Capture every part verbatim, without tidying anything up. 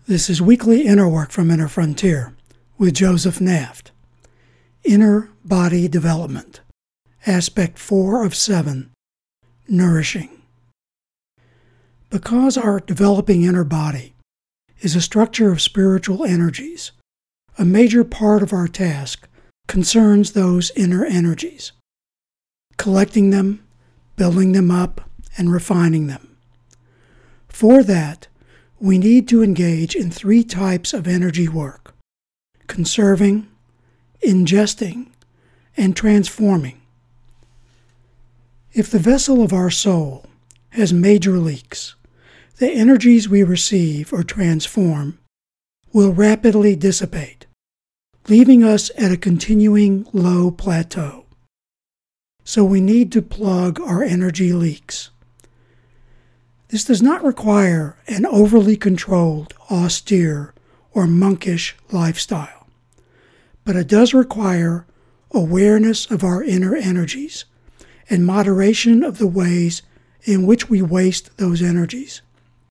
This is Weekly Inner Work from Inner Frontier with Joseph Naft. Inner Body Development, Aspect four of seven, Nourishing. Because our developing inner body is a structure of spiritual energies, a major part of our task concerns those inner energies, collecting them, building them up, and refining them. For that, we need to engage in three types of energy work: conserving, ingesting, and transforming. If the vessel of our soul has major leaks, the energies we receive or transform will rapidly dissipate, leaving us at a continuing low plateau. So we need to plug our energy leaks. This does not require an overly controlled, austere, or monkish lifestyle, but it does require awareness of our inner energies and moderation of the ways in which we waste those energies.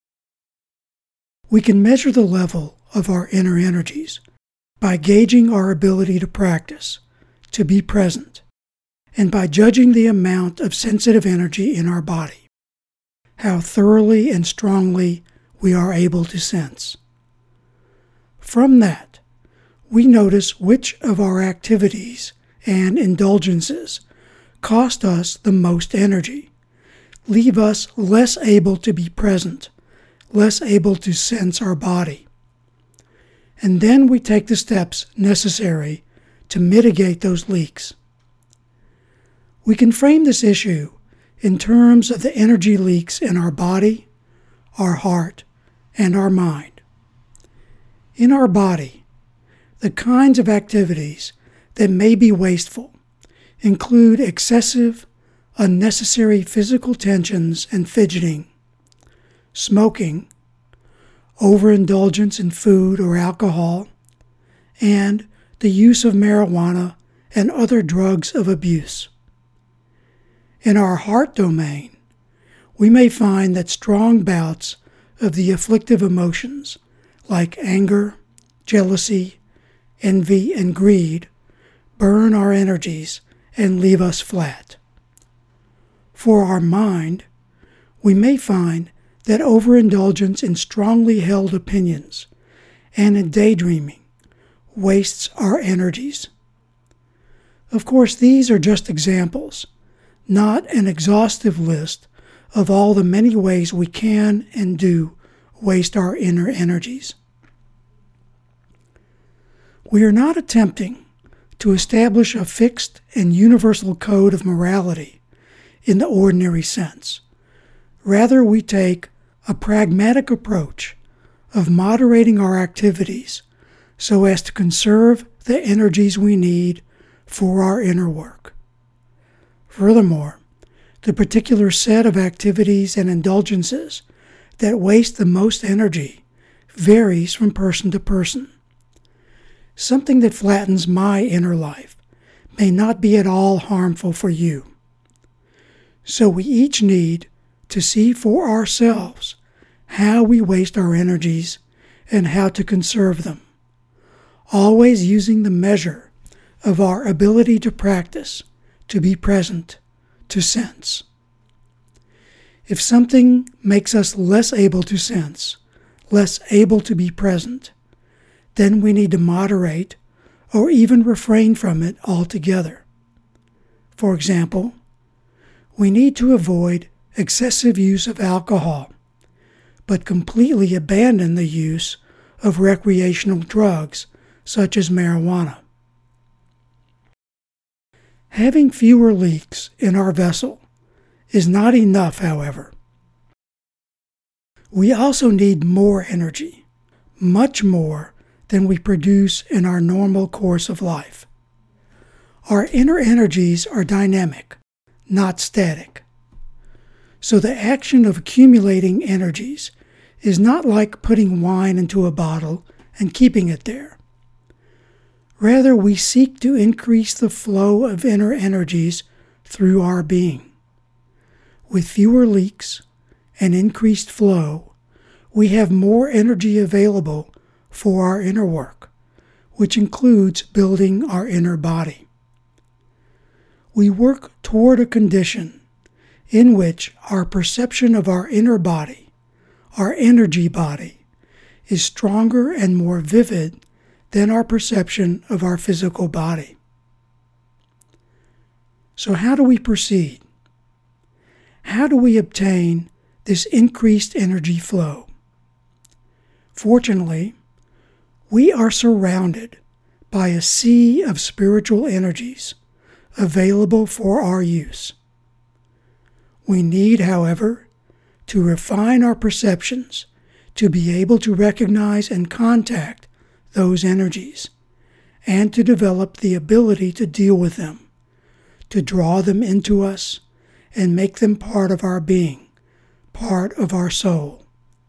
We can measure the level of our inner energies by gauging our ability to practice, to be present, and by judging the amount of sensitive energy in our body, how thoroughly and strongly we are able to sense. From that, we notice which of our activities and indulgences cost us the most energy, leave us less able to be present, less able to sense our body. And then we take the steps necessary to mitigate those leaks. We can frame this issue in terms of the energy leaks in our body, our heart, and our mind. In our body, the kinds of activities that may be wasteful include excessive, unnecessary physical tensions and fidgeting, smoking, overindulgence in food or alcohol, and the use of marijuana and other drugs of abuse. In our heart domain, we may find that strong bouts of the afflictive emotions like anger, jealousy, envy, and greed burn our energies and leave us flat. For our mind, we may find that overindulgence in strongly held opinions and in daydreaming wastes our energies. Of course, these are just examples, not an exhaustive list of all the many ways we can and do waste our inner energies. We are not attempting to establish a fixed and universal code of morality in the ordinary sense. Rather, we take a pragmatic approach of moderating our activities so as to conserve the energies we need for our inner work. Furthermore, the particular set of activities and indulgences that waste the most energy varies from person to person. Something that flattens my inner life may not be at all harmful for you. So we each need to see for ourselves how we waste our energies and how to conserve them, always using the measure of our ability to practice, to be present, to sense. If something makes us less able to sense, less able to be present, then we need to moderate or even refrain from it altogether. For example, we need to avoid excessive use of alcohol, but completely abandon the use of recreational drugs such as marijuana. Having fewer leaks in our vessel is not enough, however. We also need more energy, much more than we produce in our normal course of life. Our inner energies are dynamic, not static. So the action of accumulating energies is not like putting wine into a bottle and keeping it there. Rather, we seek to increase the flow of inner energies through our being. With fewer leaks and increased flow, we have more energy available for our inner work, which includes building our inner body. We work toward a condition in which our perception of our inner body, our energy body, is stronger and more vivid than our perception of our physical body. So how do we proceed? How do we obtain this increased energy flow? Fortunately, we are surrounded by a sea of spiritual energies available for our use. We need, however, to refine our perceptions to be able to recognize and contact those energies, and to develop the ability to deal with them, to draw them into us and make them part of our being, part of our soul.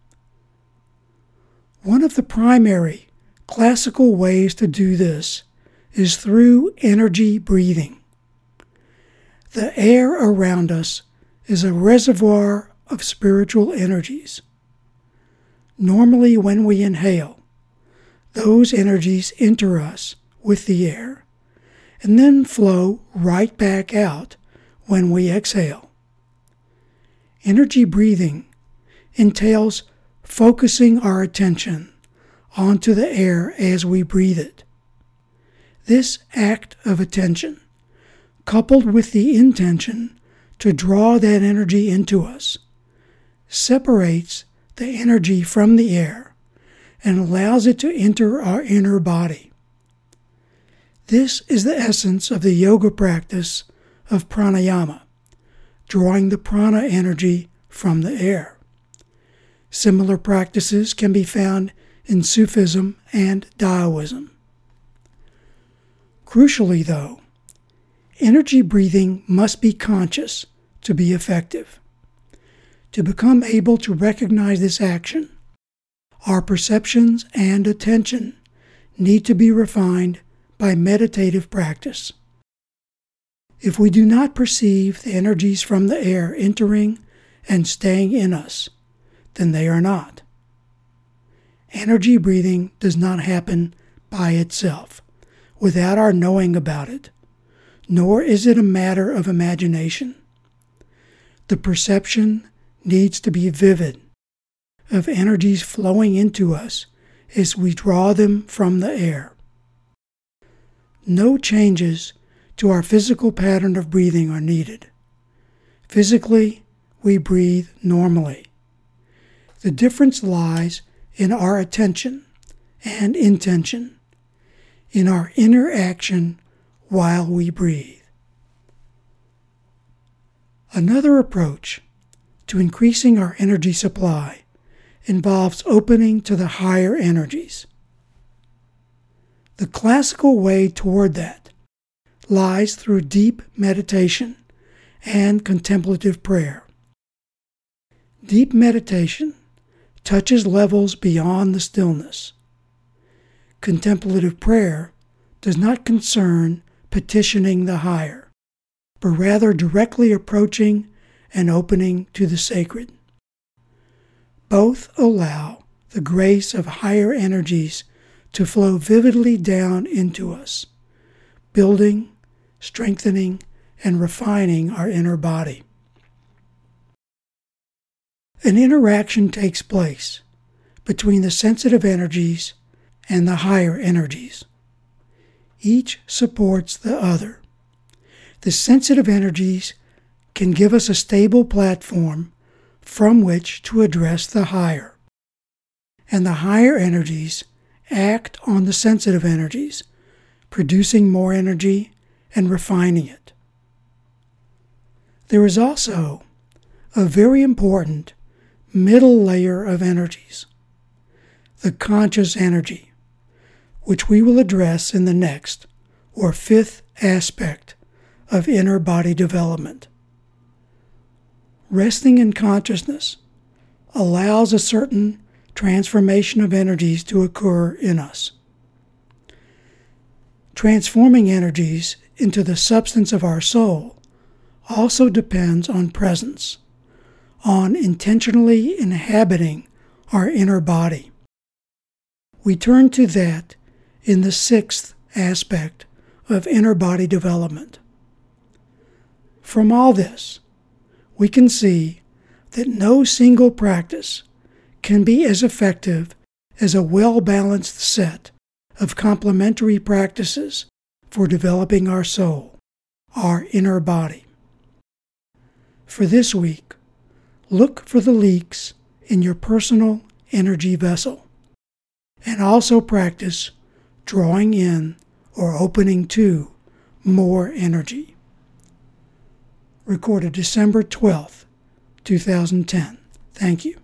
One of the primary classical ways to do this is through energy breathing. The air around us is a reservoir of spiritual energies. Normally, when we inhale, those energies enter us with the air and then flow right back out when we exhale. Energy breathing entails focusing our attention onto the air as we breathe it. This act of attention, coupled with the intention to draw that energy into us, separates the energy from the air and allows it to enter our inner body. This is the essence of the yoga practice of pranayama, drawing the prana energy from the air. Similar practices can be found in Sufism and Taoism. Crucially, though, energy breathing must be conscious to be effective. To become able to recognize this action, our perceptions and attention need to be refined by meditative practice. If we do not perceive the energies from the air entering and staying in us, then they are not. Energy breathing does not happen by itself, without our knowing about it, nor is it a matter of imagination. The perception needs to be vivid, of energies flowing into us as we draw them from the air. No changes to our physical pattern of breathing are needed. Physically, we breathe normally. The difference lies in our attention and intention, in our inner action while we breathe. Another approach to increasing our energy supply involves opening to the higher energies. The classical way toward that lies through deep meditation and contemplative prayer. Deep meditation touches levels beyond the stillness. Contemplative prayer does not concern petitioning the higher, but rather directly approaching and opening to the sacred. Both allow the grace of higher energies to flow vividly down into us, building, strengthening, and refining our inner body. An interaction takes place between the sensitive energies and the higher energies. Each supports the other. The sensitive energies can give us a stable platform from which to address the higher, and the higher energies act on the sensitive energies, producing more energy and refining it. There is also a very important middle layer of energies, the conscious energy, which we will address in the next, or fifth aspect of inner body development. Resting in consciousness allows a certain transformation of energies to occur in us. Transforming energies into the substance of our soul also depends on presence, on intentionally inhabiting our inner body. We turn to that in the sixth aspect of inner body development. From all this, we can see that no single practice can be as effective as a well-balanced set of complementary practices for developing our soul, our inner body. For this week, look for the leaks in your personal energy vessel, and also practice drawing in or opening to more energy. Recorded December twelfth, two thousand ten. Thank you.